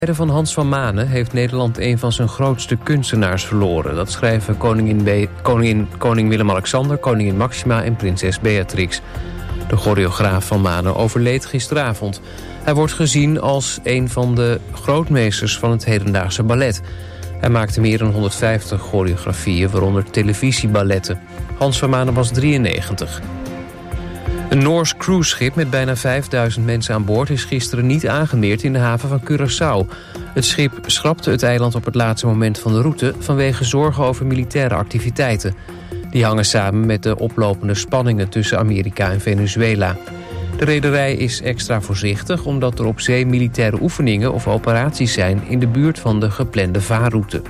Van Hans van Manen heeft Nederland een van zijn grootste kunstenaars verloren. Dat schrijven koning Willem-Alexander, koningin Maxima en prinses Beatrix. De choreograaf van Manen overleed gisteravond. Hij wordt gezien als een van de grootmeesters van het hedendaagse ballet. Hij maakte meer dan 150 choreografieën, waaronder televisieballetten. Hans van Manen was 93. Een Noors cruiseschip met bijna 5000 mensen aan boord is gisteren niet aangemeerd in de haven van Curaçao. Het schip schrapte het eiland op het laatste moment van de route vanwege zorgen over militaire activiteiten. Die hangen samen met de oplopende spanningen tussen Amerika en Venezuela. De rederij is extra voorzichtig omdat er op zee militaire oefeningen of operaties zijn in de buurt van de geplande vaarroute.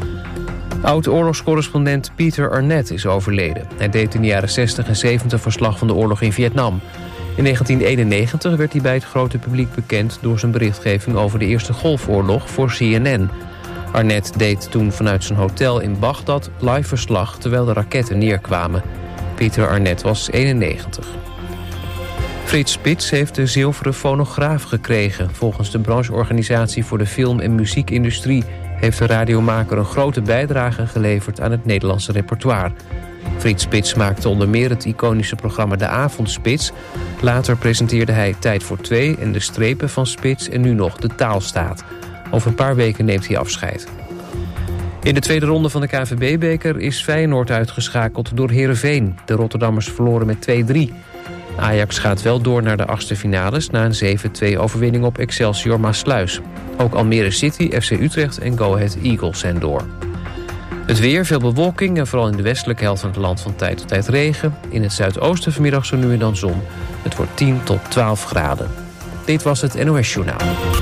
Oud-oorlogscorrespondent Peter Arnett is overleden. Hij deed in de jaren 60 en 70 verslag van de oorlog in Vietnam. In 1991 werd hij bij het grote publiek bekend door zijn berichtgeving over de Eerste Golfoorlog voor CNN. Arnett deed toen vanuit zijn hotel in Bagdad live verslag terwijl de raketten neerkwamen. Peter Arnett was 91. Frits Spits heeft de zilveren fonograaf gekregen. Volgens de brancheorganisatie voor de film- en muziekindustrie heeft de radiomaker een grote bijdrage geleverd aan het Nederlandse repertoire. Frits Spits maakte onder meer het iconische programma De Avondspits. Later presenteerde hij Tijd voor Twee en De Strepen van Spits en nu nog De Taalstaat. Over een paar weken neemt hij afscheid. In de tweede ronde van de KNVB-beker is Feyenoord uitgeschakeld door Heerenveen. De Rotterdammers verloren met 2-3. Ajax gaat wel door naar de achtste finales na een 7-2 overwinning op Excelsior Maasluis. Ook Almere City, FC Utrecht en Go Ahead Eagles zijn door. Het weer, veel bewolking en vooral in de westelijke helft van het land van tijd tot tijd regen. In het zuidoosten vanmiddag zo nu en dan zon. Het wordt 10 tot 12 graden. Dit was het NOS Journaal.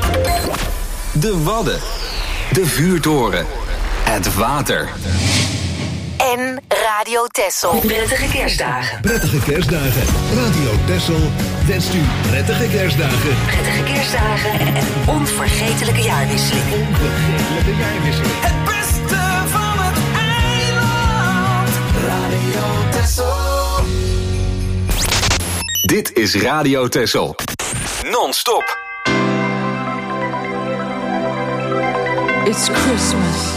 De Wadden, de vuurtoren, het water. En Radio Texel. Prettige kerstdagen. Prettige kerstdagen. Radio Texel wenst u prettige kerstdagen. Prettige kerstdagen en een onvergetelijke jaarwisseling. Onvergetelijke jaarwisseling. Het beste van het eiland. Radio Texel. Dit is Radio Texel. Non-stop. It's Christmas.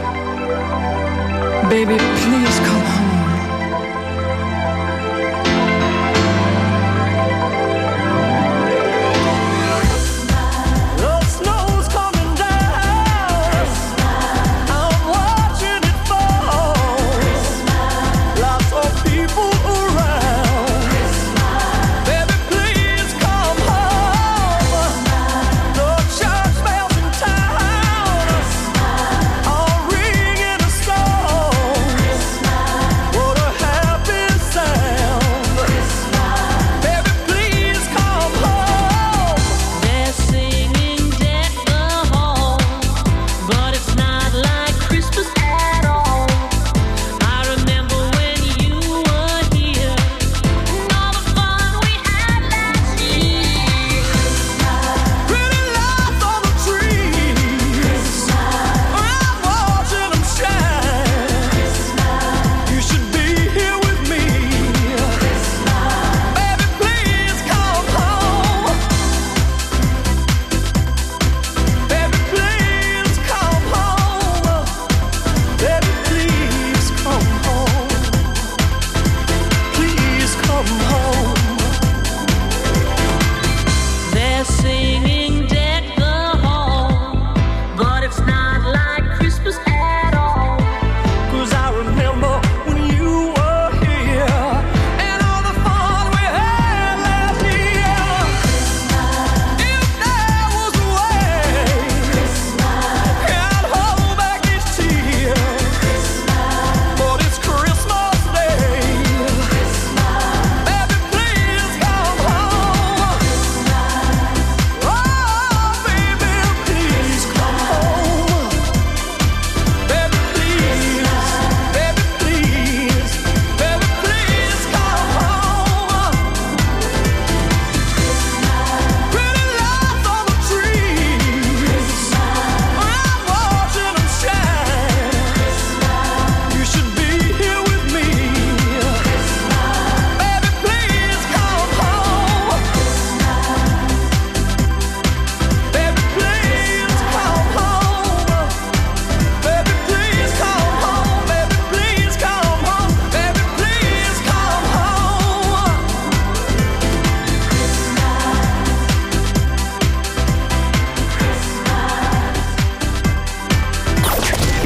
Baby, please come home.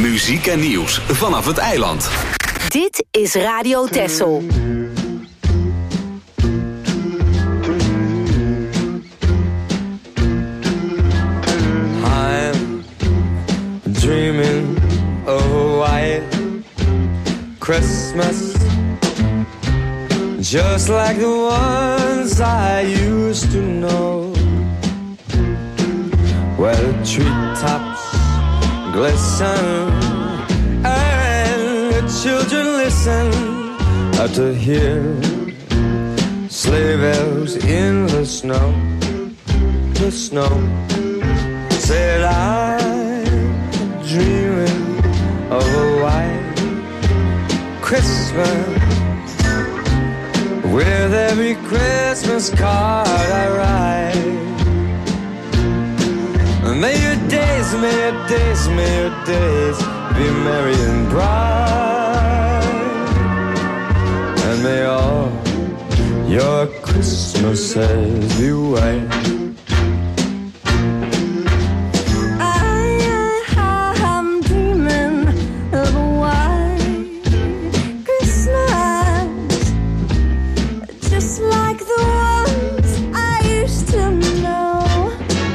Muziek en nieuws vanaf het eiland. Dit is Radio Texel. I'm dreaming of a white Christmas, just like the ones I used to know, where the treetops glisten and the children listen to hear sleigh bells in the snow. The snow said I'm dreaming of a white Christmas, with every Christmas card I write. May your days, may your days, may your days be merry and bright, and may all your Christmases be white. I'm dreaming of a white Christmas, just like the ones I used to know,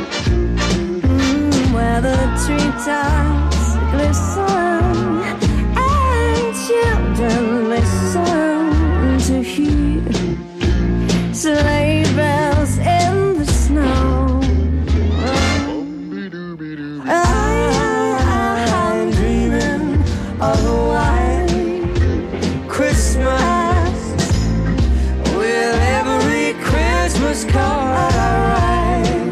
where the treetops glisten and children listen to hear sleigh bells in the snow. I'm dreaming of a white Christmas, with every Christmas card I write.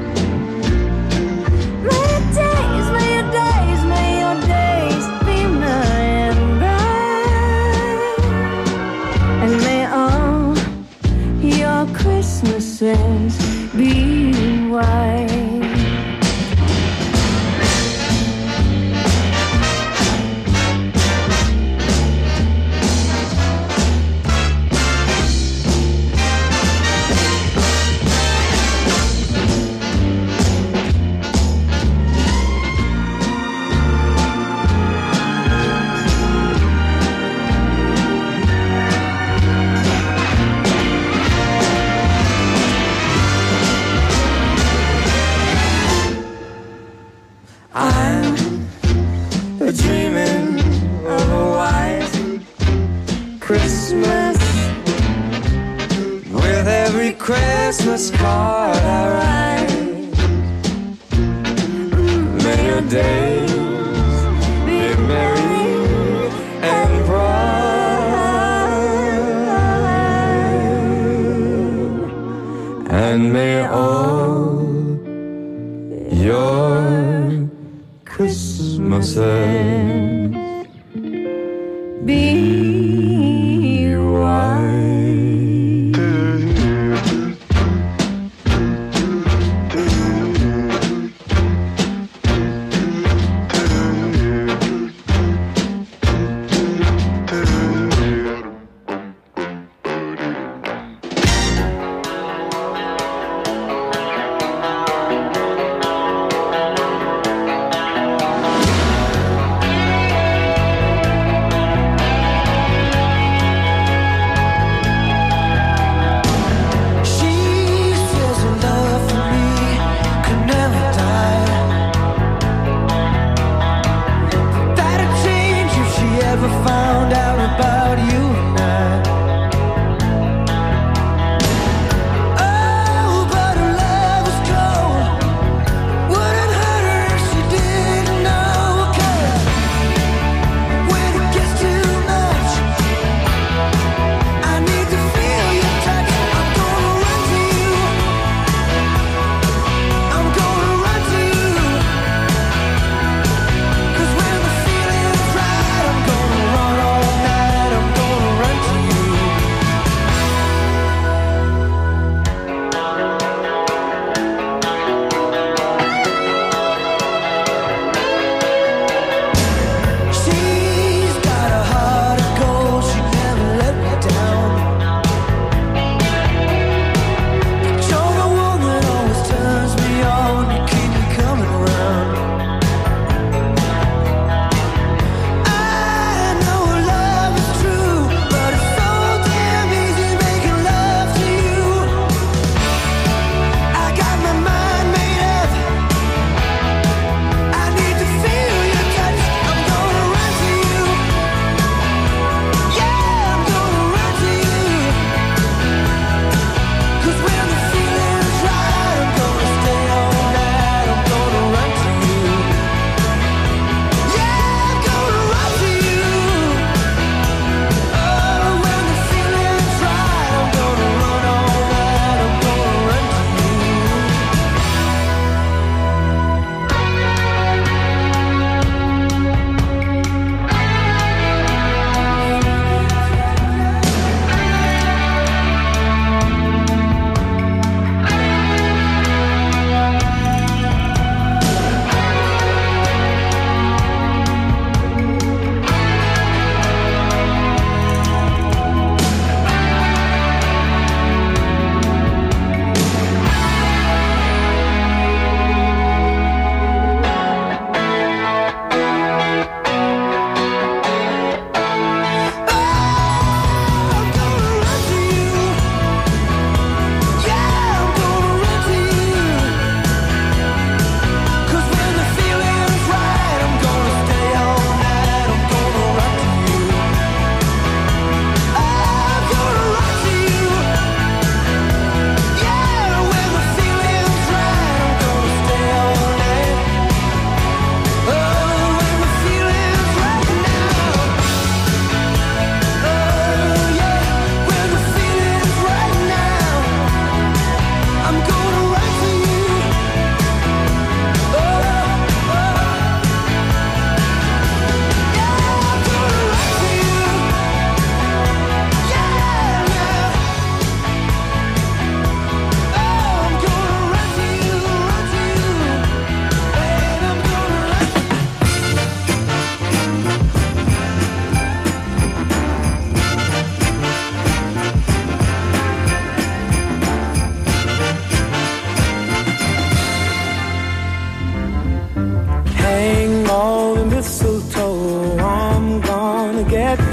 May your days, may your days, may your days be merry and bright, and may all your Christmases be white. I'm dreaming of a white Christmas, with every Christmas card I write. May your days be merry and bright, and may all your Christmases be white.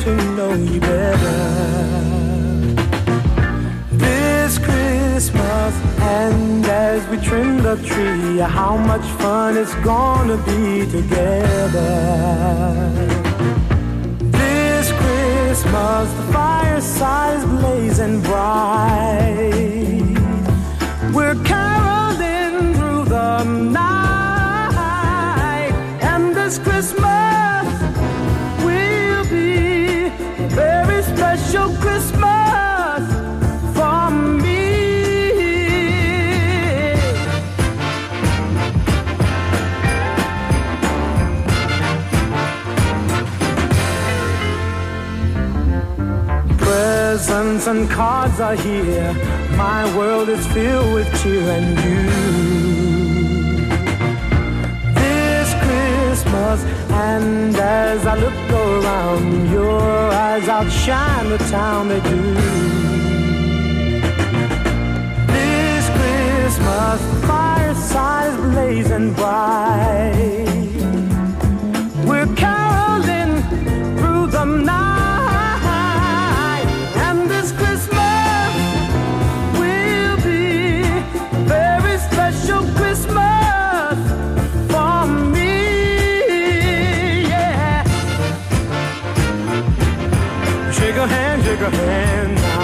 to know you better. This Christmas, and as we trim the tree, how much fun it's gonna be together. This Christmas, the fireside is blazing bright. We're caroling through the night, and this Christmas will be a very special Christmas for me. Presents and cards are here. My world is filled with cheer and you. This Christmas, and as I look around, your eyes outshine the town they do. This Christmas, the fireside is blazing bright. We're caroling through the night. Shake a hand now.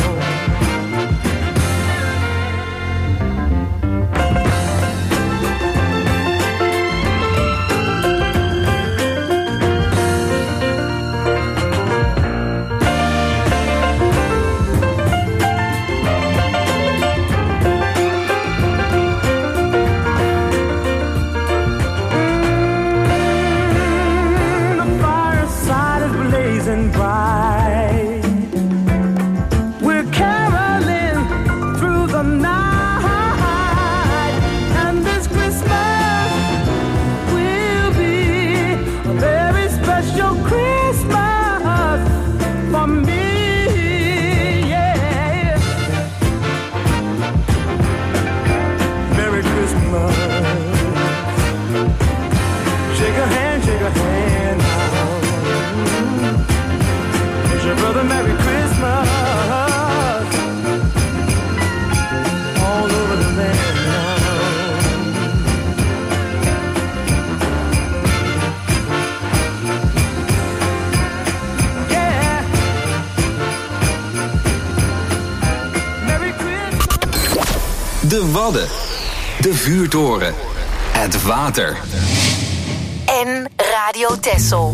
The fireside is blazing bright. We're caroling through the night, and this Christmas will be a very special Christmas for me. Yeah. Merry Christmas. Shake a hand now. Wish your brother Merry Christmas. All over the land now. Yeah. Merry Christmas. De Wadden. De vuurtoren. Het water. En Radio Texel.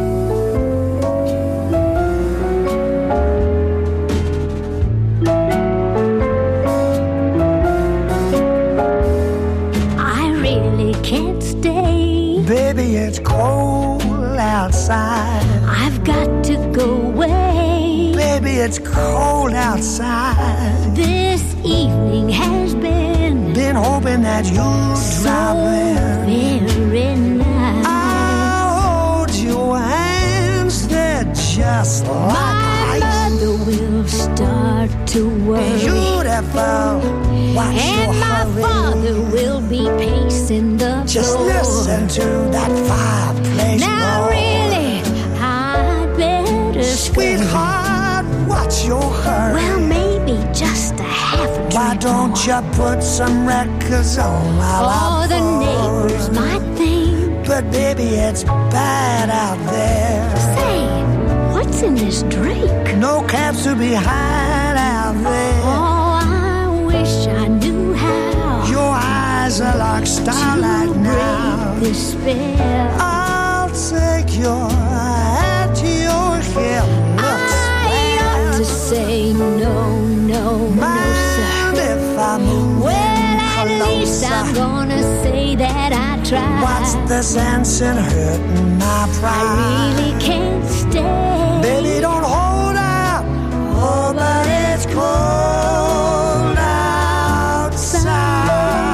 Can't stay. Baby, it's cold outside. I've got to go away. Baby, it's cold outside. This evening has been hoping that you'll drop in. very nice. I'll hold your hands, they're just like My ice. mother will start to worry. Beautiful, watch your And my hurry. father will be pacing the Just floor. listen to that fireplace Now roar. really, I'd better Sweetheart, watch your hurry. Well, maybe just a half a Why drink don't more. you put some records on while Oh, I'm the full? neighbors might think. But baby, it's bad out there. Say, what's in this drink? No cabs to be had out there. Oh, I wish I knew how Your eyes are like starlight to now. break this spell. I'll take your hand to your hip. Looks I ought to say no, no, no, Mind sir. if I move Well, at least closer? I'm gonna say that I tried. What's the sense in hurting my I pride? really can't stay. Baby, don't hold out. Oh, but it's cold outside.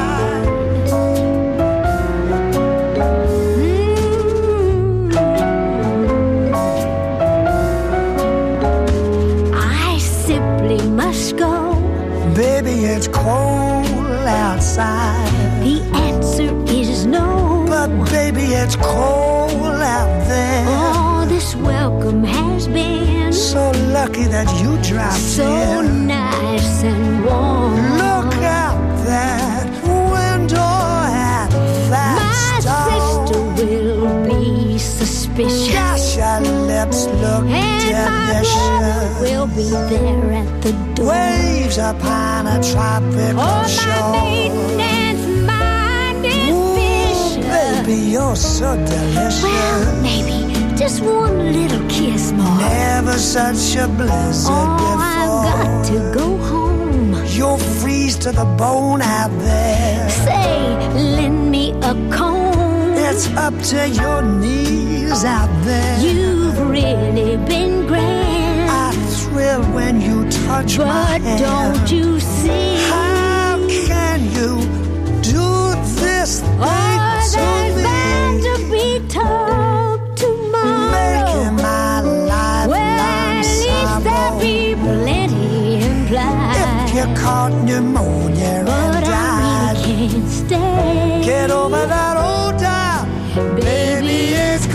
I simply must go. Baby, it's cold outside. The answer is no. But baby, it's cold out there. Oh, this welcome has been. So lucky that you dropped so in. Nice and warm. Look out that window at that My sister will be suspicious. Gosh, your lips look and delicious. My brother will be there at the door. Waves upon a tropical shore. My maintenance mind is vicious. Baby, you're so delicious. Well, maybe just one little kiss more. Never such a blizzard before. I've got to go home. You'll freeze to the bone out there. Say, lend me a comb. It's up to your knees out there. You've really been grand. I thrill when you touch my hand. But don't you see? How can you do this thing to there's me? bound to be talk tomorrow. Making my life well, at least there'll be plenty implied. If you caught pneumonia but and I died, really can't stay. get over that old doubt. Baby, it's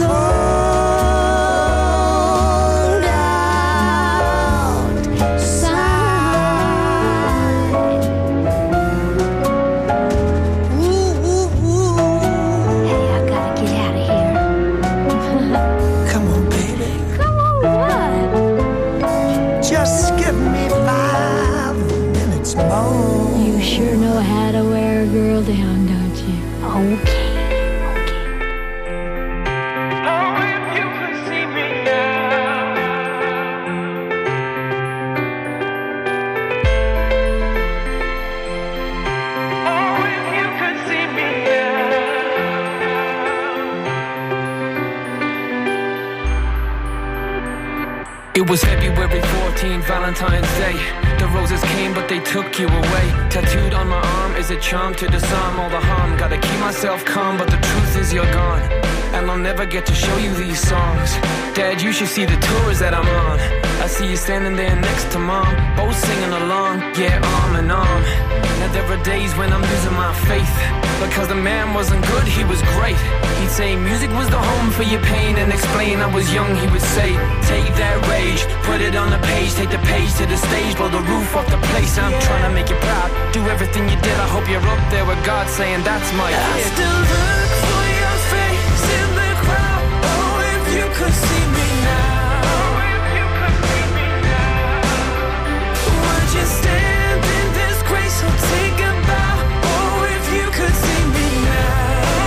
cold outside. Ooh, ooh, ooh. Hey, I gotta get out of here. Come on, baby. Come on, what? Just give me 5 minutes more. You sure know how to wear a girl down, don't you? Okay. It was February 14, Valentine's Day. The roses came, but they took you away. Tattooed on my arm is a charm to disarm all the harm. Gotta keep myself calm, but the truth is you're gone. And I'll never get to show you these songs. Dad, you should see the tours that I'm on. I see you standing there next to Mom, both singing along, yeah, arm in arm. Now there are days when I'm losing my faith, because the man wasn't good, he was great. He'd say music was the home for your pain, and explain I was young, he would say, take that rage, put it on the page, take the page to the stage, blow the roof off the place. I'm trying to make you proud, do everything you did. I hope you're up there with God saying that's my kid. I still look for your face in the crowd. Oh, if you could see me now. Would you stand in disgrace or take a bow? Oh, if you could see me now.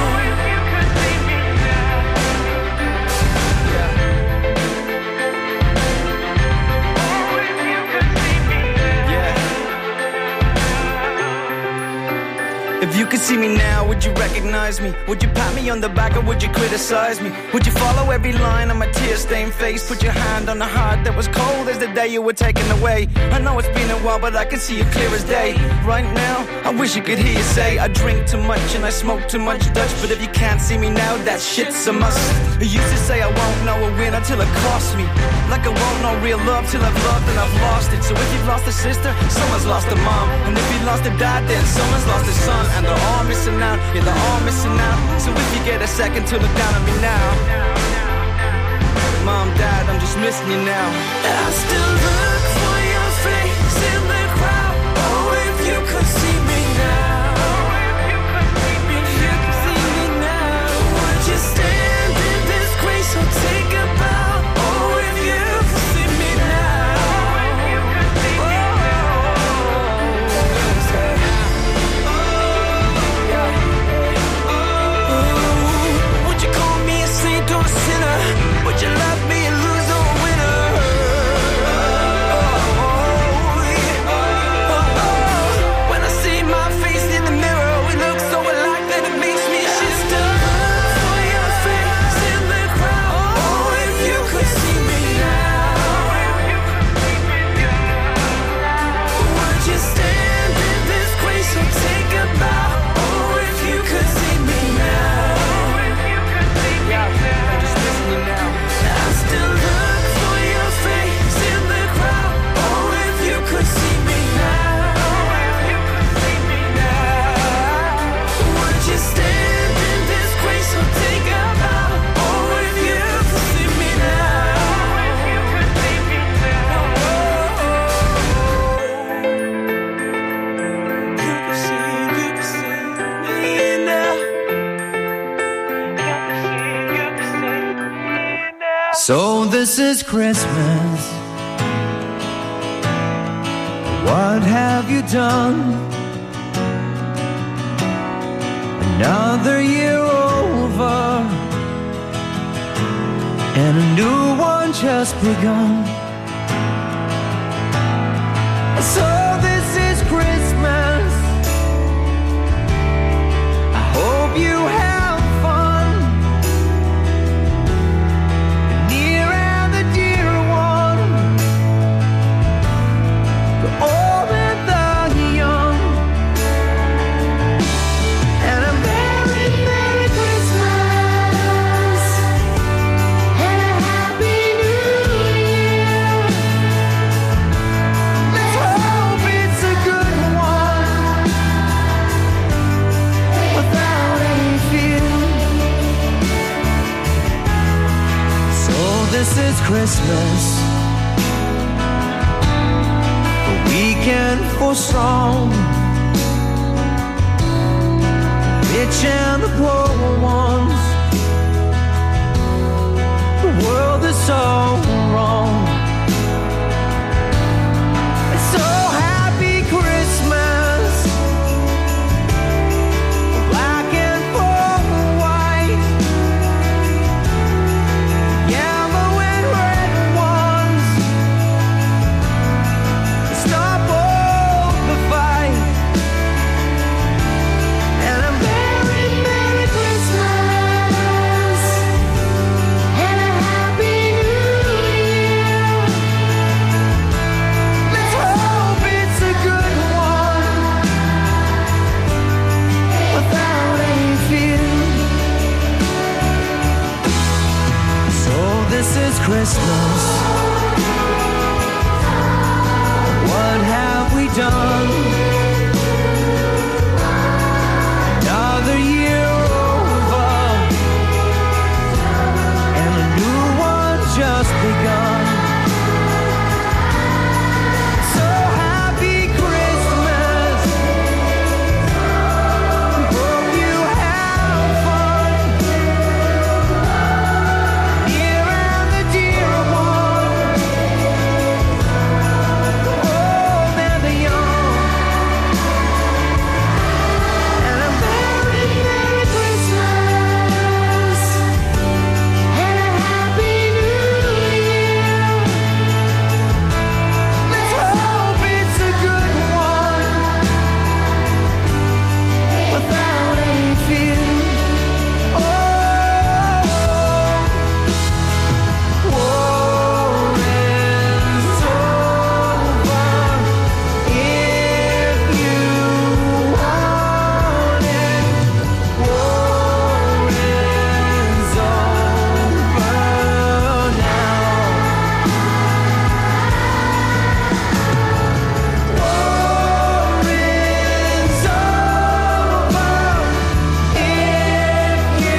If you could see me now, would you recognize me? Would you pat me on the back or would you criticize me? Would you follow every line on my tear-stained face? Put your hand on the heart that was cold as the day you were taken away. I know it's been a while, but I can see you clear as day. Right now, I wish you could hear you say I drink too much and I smoke too much Dutch. But if you can't see me now, that shit's a must. You used to say I won't know a winner till it costs me. Like I won't know real love till I've loved and I've lost it. So if you've lost a sister, someone's lost a mom. And if you lost a dad, then someone's lost a son. And they're all missing out, yeah, they're all missing out. So if you get a second to look down on me now, Mom, Dad, I'm just missing you now. I still look for your face in the crowd. Oh, if you could see me now. If you could see me now. Would you stand in disgrace or take a bow? Oh, if you could see me now. Would you call me a saint or a sinner? Would you love me and lose or a winner? So this is Christmas. What have you done? Another year over, and a new one just begun. So this is Christmas. I hope you have fun, the near and the dear one, the old and the young. And a Merry, Merry Christmas and a Happy New Year. Let's hope it's a good one without any fear. So this is Christmas, a weekend for song, rich and the poor ones. The world is so wrong. It's so happy Christmas, black and white, yellow and red ones. Stop all the fight. And a Merry, Merry Christmas and a Happy New Year. Let's hope it's a good one without any fear. So this is Christmas. What have we done? Another year over, and a new one just begun. So happy Christmas. Hope you have fun, near and the dear one, the old and the young. And a Merry, Merry Christmas and a Happy New Year. Let's hope it's a good one without any fear. Oh, war is over if you want it. War is over now. War is over if you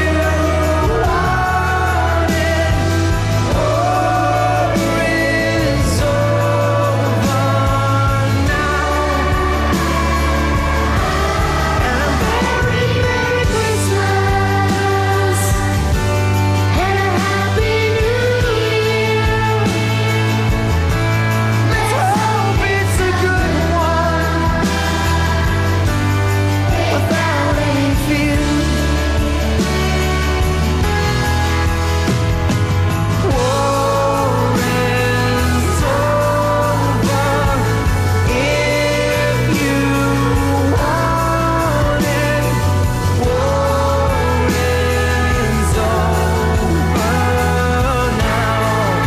want it. War is over now. And a Merry, Merry Christmas and a Happy New Year. Let's hope it's a good one without any fear. War is over if you want it. War is over now.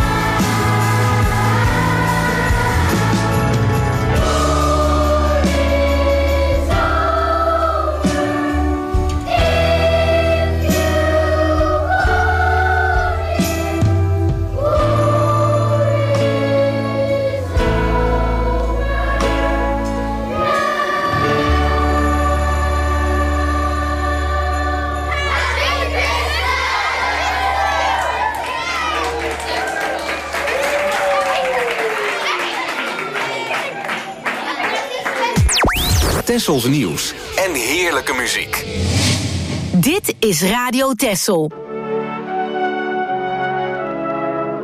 Tessels nieuws en heerlijke muziek. Dit is Radio Tessel.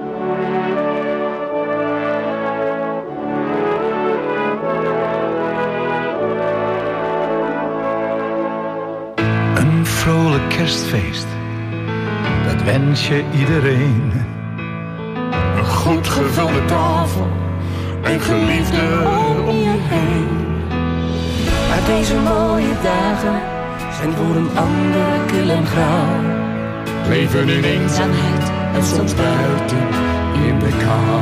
kerstfeest, dat wens je iedereen. Een goed gevulde tafel en geliefden om je heen. Maar deze mooie dagen zijn voor een ander kil en grauw. Leven in eenzaamheid en soms buiten in de kou.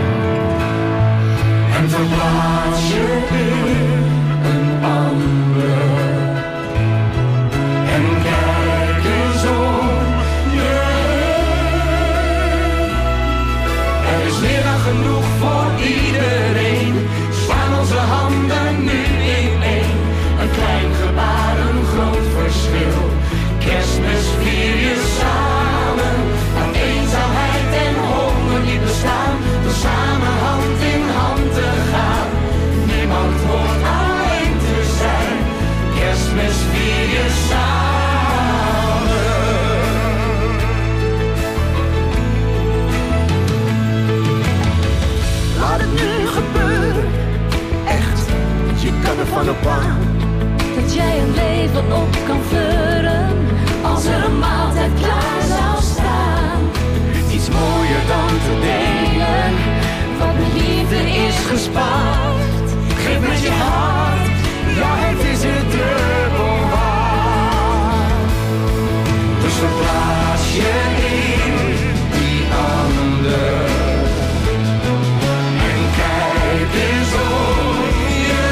En verplaats je in een ander. En kijk eens om je heen. Er is meer dan genoeg voor iedereen. Slaan onze handen nu in één. Een klein gebaar, een groot verschil. Kerstmis vier je samen. Laat eenzaamheid en honger niet bestaan. Door samen hand in hand te gaan. Niemand hoort alleen te zijn. Kerstmis vier je samen. Laat het nu gebeuren. Echt, je kan ervan op aan. Dat jij een leven op kan vullen. Als er een maaltijd klaar zou staan. Iets mooier dan te delen. Wat met liefde is gespaard. Geef met je hart. Ja, het is het dubbel waard. Dus verplaats je in die ander. En kijk eens om je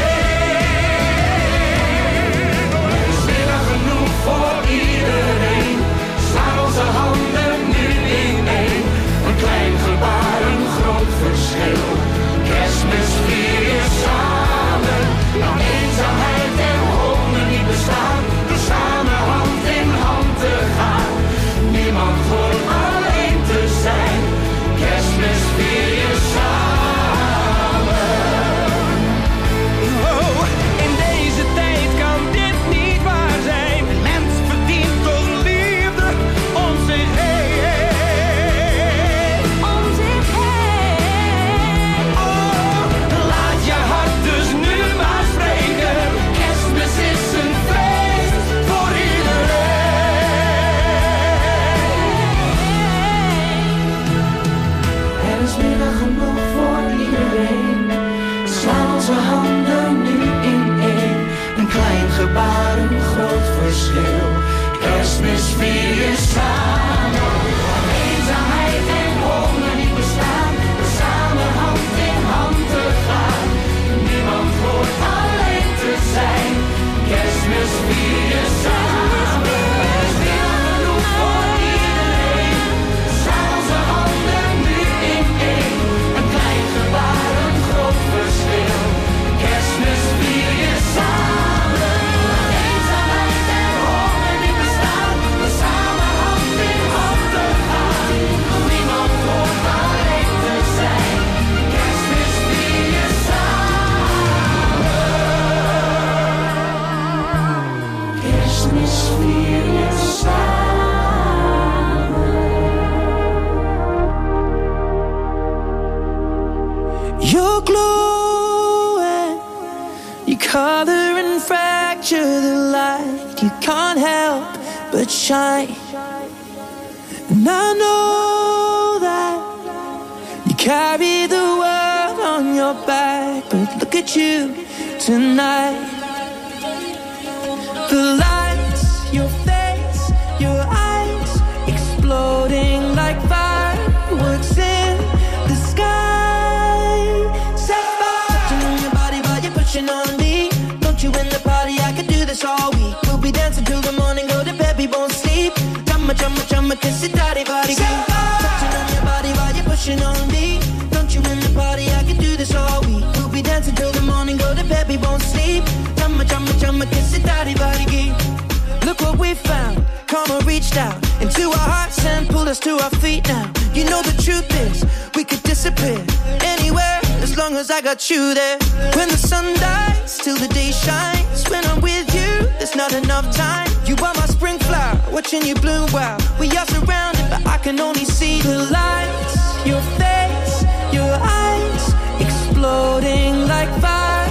heen. Er is meer dan genoeg voor iedereen. Slaan onze handen nu in één. Een klein gebaar, een groot verschil. Kerstmis vier je samen. Laat eenzaamheid en honger niet bestaan. Door samen hand in hand te gaan. Niemand hoort alleen te zijn. Kerstmis vier je samen. Oh, in deze tijd kan dit niet waar zijn. Een mens verdient toch liefde om zich heen. Om zich heen. Oh, laat je hart dus nu maar spreken. Kerstmis is een feest voor iedereen. Er is meer dan genoeg voor iedereen. Slaan onze handen nu in één. Een klein gebaar, een groot verschil. Kerstmis vier je samen. Laat eenzaamheid en honger niet bestaan. Door samen hand in hand te gaan. Niemand hoort alleen te zijn. Kerstmis vier je samen. Er is meer dan genoeg voor iedereen. Slaan onze handen nu in één. Een klein gebaar, een groot verschil. Kerstmis vier je samen. Laat eenzaamheid en honger niet bestaan. Door samen hand in hand te gaan. Niemand hoort alleen te zijn. Kerstmis vier je samen. Kerstmis vier je samen. You're glowing. You color and fracture the light. You can't help but shine. And I know that you carry the world on your back. But look at you tonight. The lights, your face, your eyes, exploding like fireworks in the sky. Set fire. Touching on your body while you're pushing on me. Don't you in the party, I could do this all week. We'll be dancing till the morning, go to bed, we won't sleep. Chumma, chumma, chumma, kiss it, daddy, body. Touching on your body while you're pushing on me. Don't you in the party, I could do this all week. We'll be dancing till the morning, go to bed, we won't sleep. Chumma, chumma, chumma, kiss it, daddy, body. Look what we found. Karma reached out into our hearts and pulled us to our feet now. You know the truth is, we could disappear anywhere as long as I got you there. When the sun dies, till the day shines. When I'm with you, there's not enough time. You are my spring flower, watching you bloom wild. We are surrounded, but I can only see the lights. Your face, your eyes, exploding like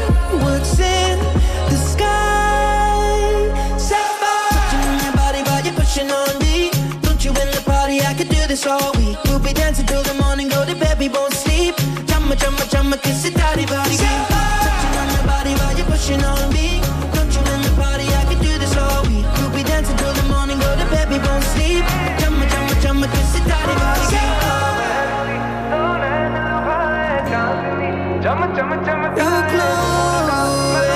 fireworks in the sky. Set fire. Touching on your body while you're could do this all week. We'll be dancing till the morning, go to bed, we won't sleep. Chumma, chumma, chumma, kiss it, daddy, body. Touching on your body while you're pushing on me. Don't you in the party, I could do this all week. We'll be dancing till the morning, go to bed, we won't sleep. Chumma, chumma, chumma, kiss it, daddy, body. You're glowing.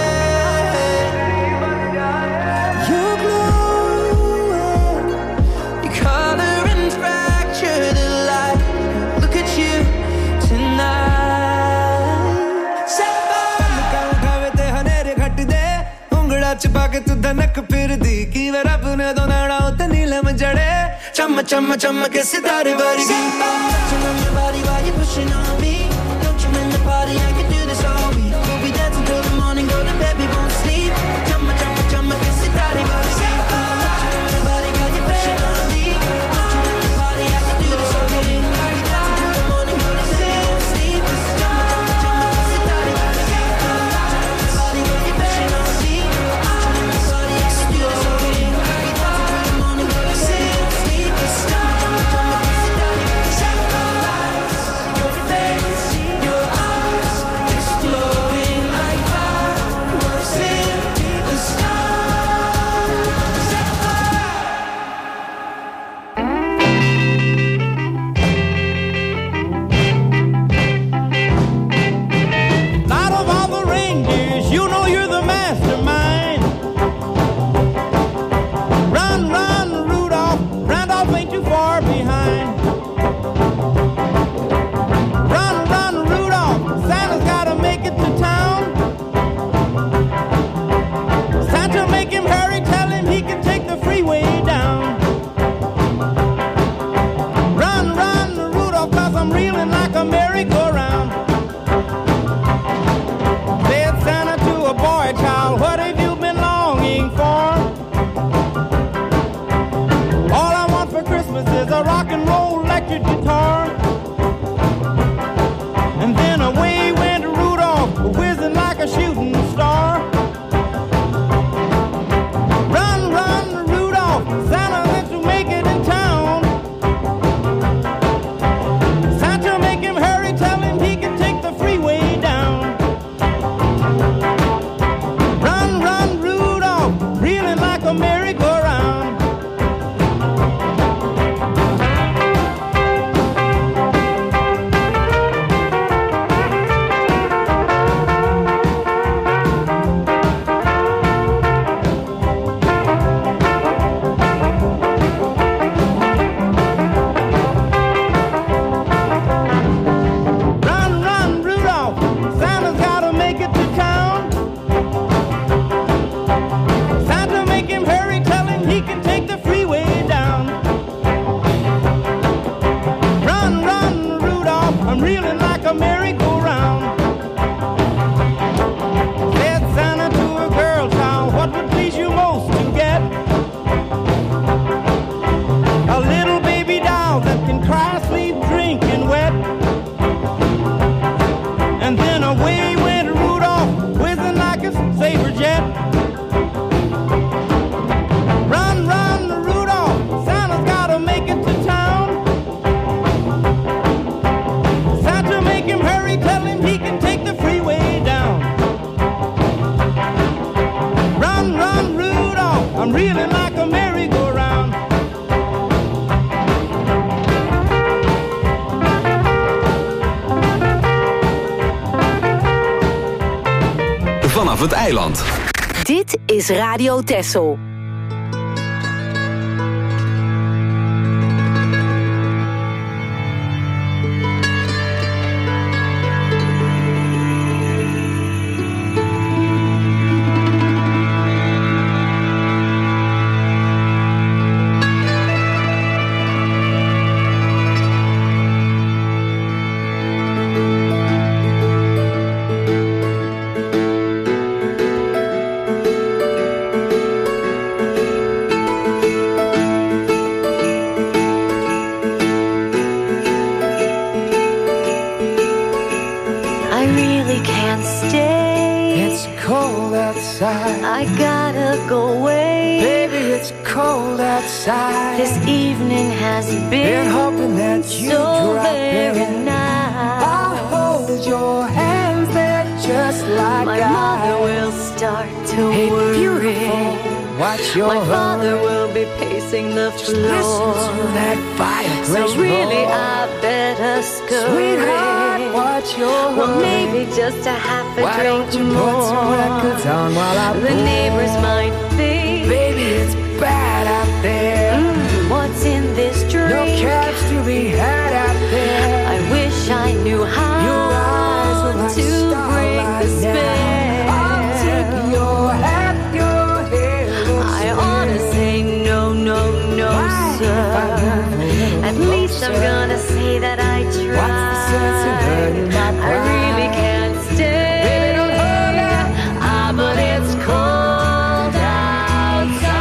You're glowing. Your color and fracture the light. Look at you tonight. Sapphire. हनेरे घट दे उंगड़ा छुपा के तू धनक फिर दी की वे रब ने तो नाड़ा उते नीलम जड़े चम्म चम्म चम्म के सितारे वर्गी. Touching on your body while you're pushing on me. Don't you in the party, I can do this all week. We'll be dancing till the morning, go to bed, we won't sleep. Chumma chumma chumma ke sitare bari. Touching on your body while you're pushing on me. Don't you in the party, I can do this all week. We'll be dancing till the morning, go to bed, we won't sleep. Chumma chumma chumma ke sitare bari. Touching on your body while you're pushing on me. Don't you in the party, I can do this all week. We'll be dancing till the morning, go to bed, we won't sleep. Chumma chumma chumma ke sitare bari. Your face, your eyes, exploding like fireworks in the sky. Out of all the reindeers, you know you're the mastermind. Run, run, Rudolph, Randolph ain't too far behind. Run, run, Rudolph, Santa's gotta make it to town. Santa, make him hurry, tell him he can take the freeway down. Run, run, Rudolph, 'cause I'm reeling like a merry-go-round. Said Santa to a boy child, what have you been longing for? All I want for Christmas is a rock and roll electric guitar. And then away went Rudolph, whizzing like a shooting star. Run, run, Rudolph, Santa wants to make it in town. Santa, make him hurry, tell him he can take the freeway down. Run, run, Rudolph, reeling like a merry-go-round. Run, run, Rudolph, Santa's gotta make it to town. Santa, make him hurry, tell him he can take the freeway down. Run, run, Rudolph, I'm reeling like a merry-go-round. Said Santa to a girl child, what would please you most to get? A little baby doll that can cry, sleep, drink, and wet. And then away went Rudolph, whizzing like a saber jet. Run, run, Rudolph, Santa's gotta make it to town. Santa, make him hurry, tell him he can take the freeway down. Run, run, Rudolph, I'm reeling like a merry-go-round. Vanaf het eiland. Dit is Radio Texel. This evening has been hoping that you so drop very in. nice. I'll hold your hands there just like My mother will start to Hey, worry. beautiful, watch your My father will be pacing the Just floor. listen to that fireplace So really roar. I better scurry. Sweetheart, watch your Well, hurry. maybe just a half a Why drink don't you more. put some records on while I The pour? neighbors might think, Baby, it's bad out there. What's in this drink? No cabs to be had out there. I wish I knew how Your eyes are like to break the starlight spell. now. I'll take your hat, your hair looks I ought to say no, no, no, sir. At least I'm gonna say that I tried. What's the sense in hurting my I pride? really can't stay. Baby, don't hold out. But it's cold outside.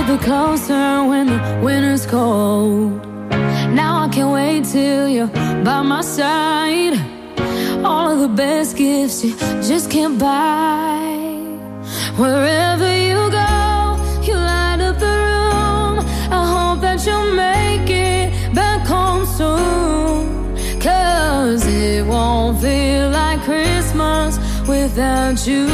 be closer when the winter's cold. Now I can't wait till you're by my side. All of the best gifts you just can't buy. Wherever you go, you light up the room. I hope that you'll make it back home soon. 'Cause it won't feel like Christmas without you.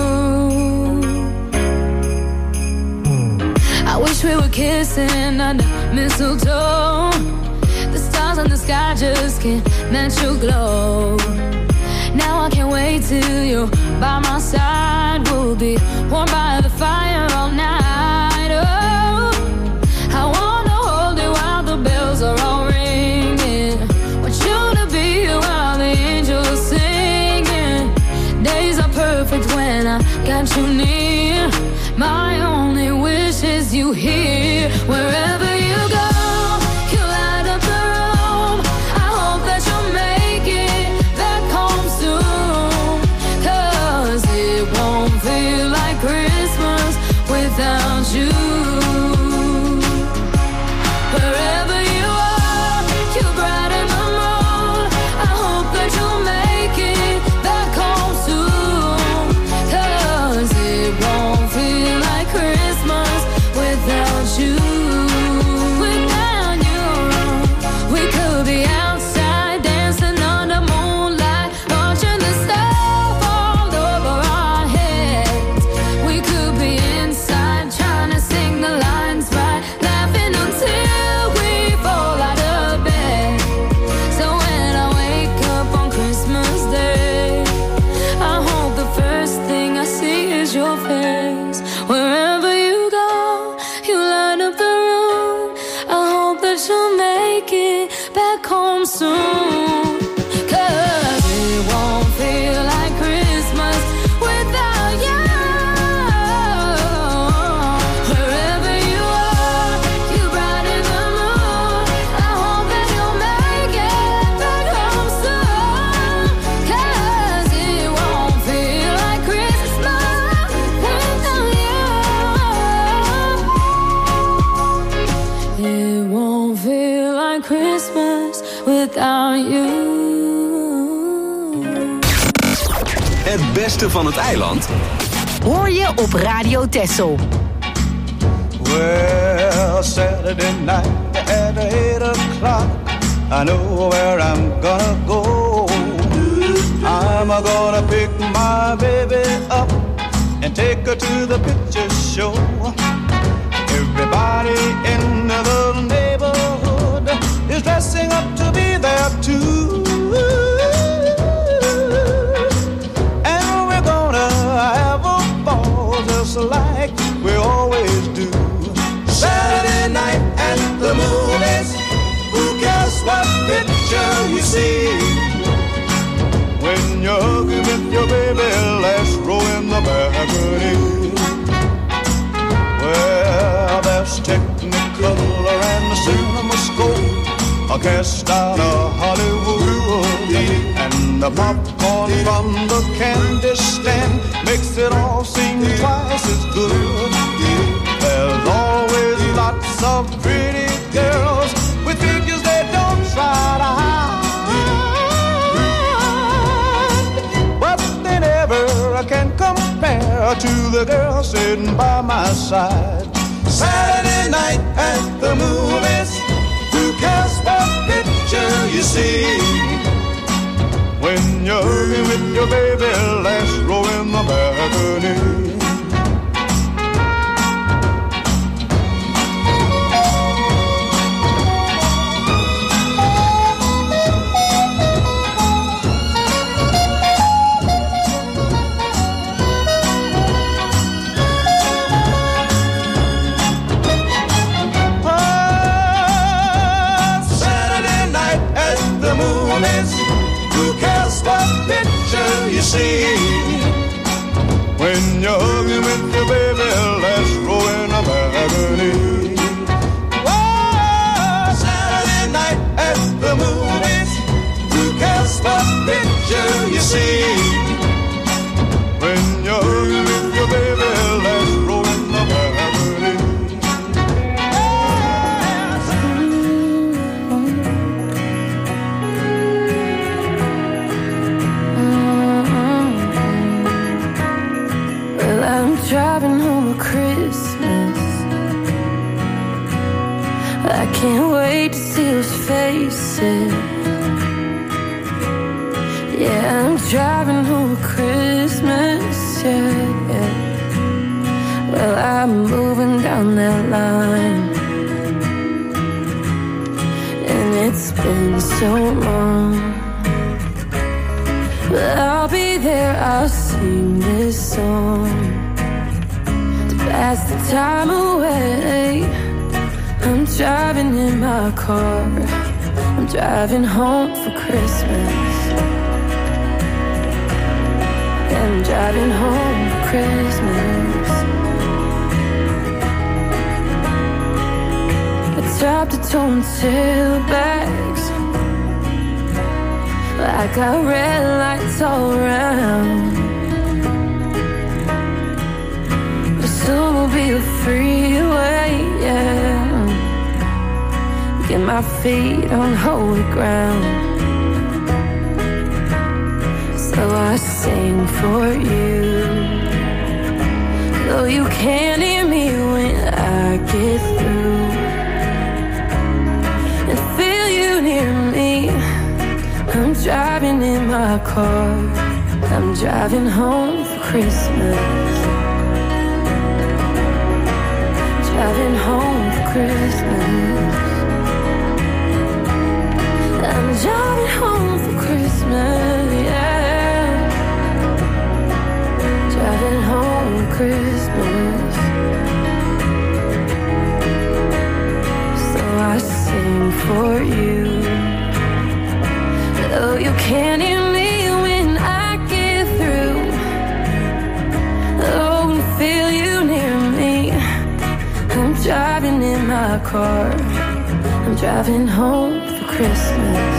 I wish we were kissing under mistletoe. The stars in the sky just can't match your glow. Now I can't wait till you're by my side. We'll be warm by the fire all night. Oh, I wanna hold you while the bells are all ringing. Want you to be here while the angels are singing. Days are perfect when I got you near. My only wish is you here. Wherever you go, you light up the room. I hope that you'll make it back home soon. 'Cause it won't feel like Christmas without you. Wherever you are, you brighten the moon. I hope that you'll make it back home soon. 'Cause it won't feel like Christmas without you. Without you, we could be outside dancing under moonlight, watching the snow fall over our heads. We could be inside trying to sing the lines right, laughing until we fall out of bed. So when I wake up on Christmas Day, I hope the first thing I see is your face. Wherever you go, you light up the room. I hope that you'll make it back home soon. 'Cause it won't feel like Christmas without you. Wherever you are, you brighten the moon. I hope that you'll make it back home soon. 'Cause it won't feel like Christmas without you. It won't feel like Christmas without you. Het beste van het eiland Hoor je op Radio Texel. Well, Saturday night at 8 o'clock, I know where I'm gonna go. I'm gonna pick my baby up and take her to the picture show. Everybody in the neighborhood is dressing up to be there too. And we're gonna have a ball just like we always do. Saturday night at the movies, who cares what picture you see? When you're hugging with your baby, let's roll in the balcony. Well, there's Technicolor and the CinemaScope, a cast out of Hollywood, and the popcorn from the candy stand makes it all seem twice as good. There's always lots of pretty girls with figures they don't try to hide, but they never can compare to the girl sitting by my side. Saturday night at the movies, who cares what picture you see? When you're with your baby, let's roll in the balcony. Who cares what picture you see? When you're hugging with your baby, let's roll in a balcony. Oh, Saturday night at the movies, who cares what picture you see? When you're hugging with your baby, let's roll in a balcony. Christmas. I can't wait to see those faces. Yeah, I'm driving home for Christmas, yeah. Well, I'm moving down that line, and it's been so long. But I'll be there, I'll sing this song to pass the time away. I'm driving in my car, I'm driving home for Christmas. I'm driving home for Christmas. I dropped the tone tailbags, I got red lights all around. But soon will be a freeway, yeah. Get my feet on holy ground. So I sing for you, though you can't hear me when I get through, and feel you near me. I'm driving in my car, I'm driving home for Christmas. Driving home for Christmas. I'm driving home for Christmas, yeah. Driving home for Christmas. So I sing for you, though you can't hear me when I get through. Oh, and feel you near me. I'm driving in my car, I'm driving home for Christmas.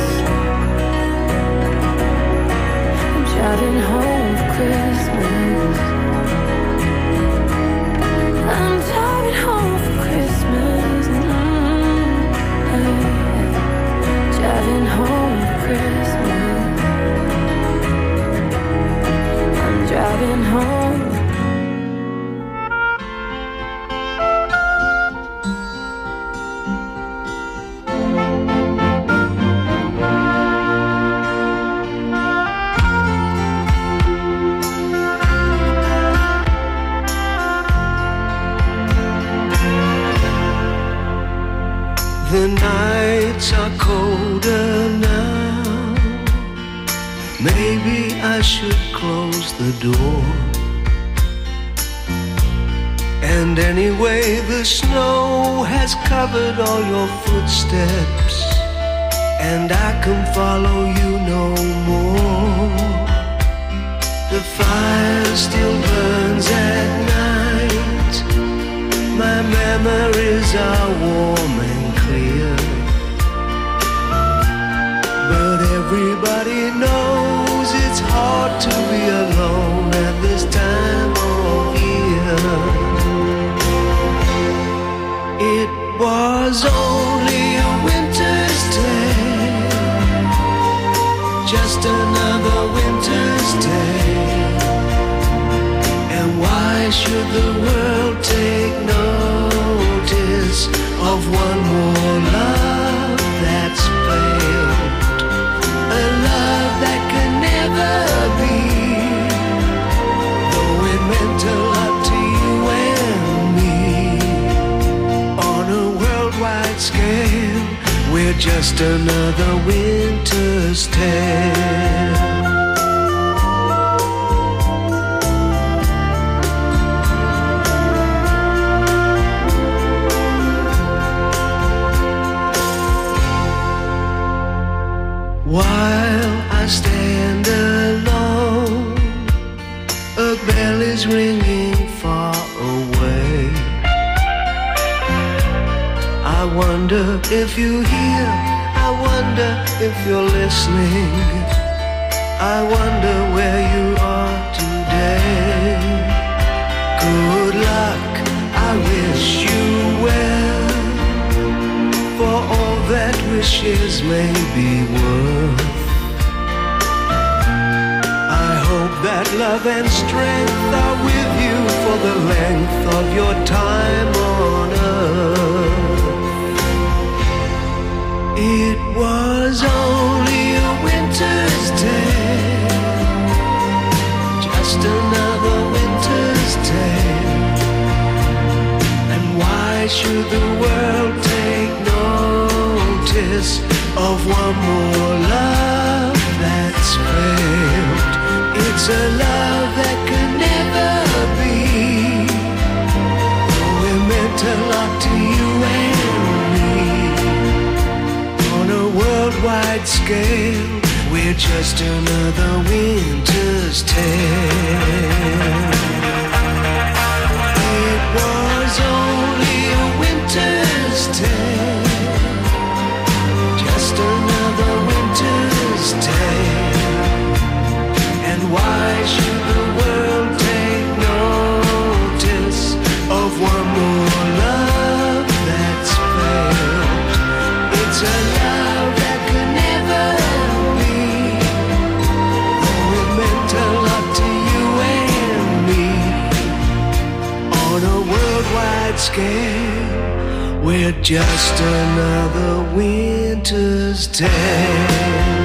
I'm driving home for Christmas. I'm driving home for Christmas. Driving home for Christmas. I'm driving home. The nights are colder now. Maybe I should close the door. And anyway, the snow has covered all your footsteps, and I can follow you no more. The fire still burns at night. My memories are warm and clear, but everybody knows it's hard to be alone at this time of year. It was only a winter's day, just another winter's day. And why should the world take notice of one more love that's failed? A love that can never be, though it meant a lot to you and me. On a worldwide scale, we're just another winter's tale. While I stand alone, a bell is ringing far away. I wonder if you hear, I wonder if you're listening. I wonder where you are today. Good luck, I wish you well, for all that wishes may be worth. I hope that love and strength are with you for the length of should the world take notice of one more love that's failed? It's a love that could never be. We're meant to lock to you and me. On a worldwide scale, we're just another winter's tale. It was only a winter's tale, just another winter's tale. And why should the world take notice of one more love that's failed? It's a love that could never be. We're meant to love to you and me. On a worldwide scale, we're just another winter's tale.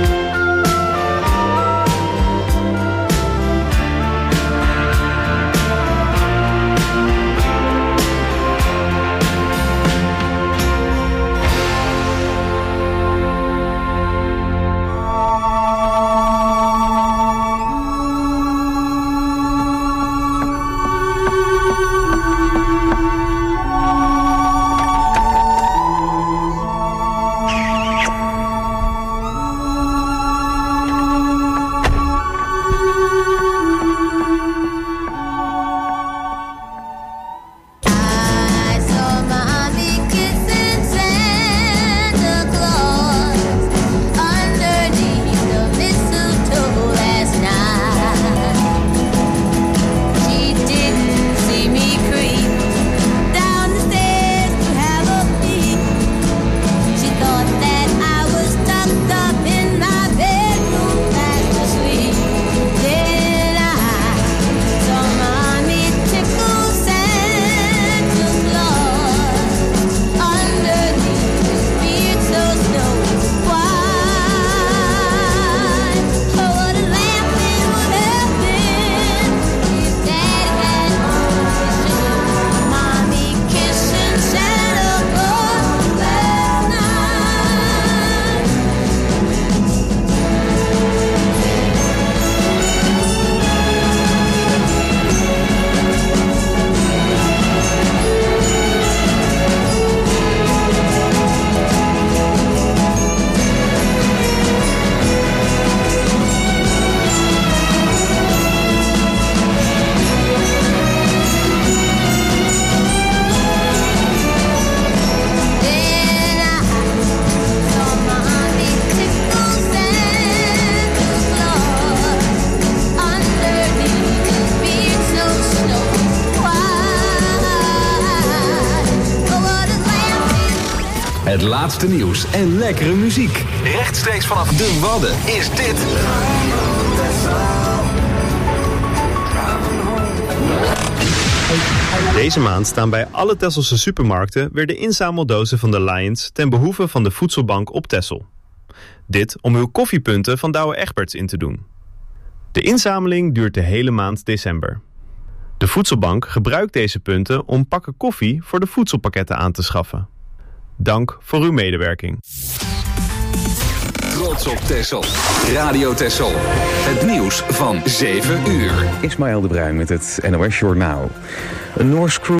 Het laatste nieuws en lekkere muziek. Rechtstreeks vanaf de Wadden is dit. Deze maand staan bij alle Tesselse supermarkten weer de inzameldozen van de Lions ten behoeve van de voedselbank op Texel. Dit om uw koffiepunten van Douwe Egberts in te doen. De inzameling duurt de hele maand december. De voedselbank gebruikt deze punten om pakken koffie voor de voedselpakketten aan te schaffen. Dank voor uw medewerking. Trots op Texel. Radio Texel. Het nieuws van 7 uur. Ismaël de Bruin met het NOS Journaal. Een Noors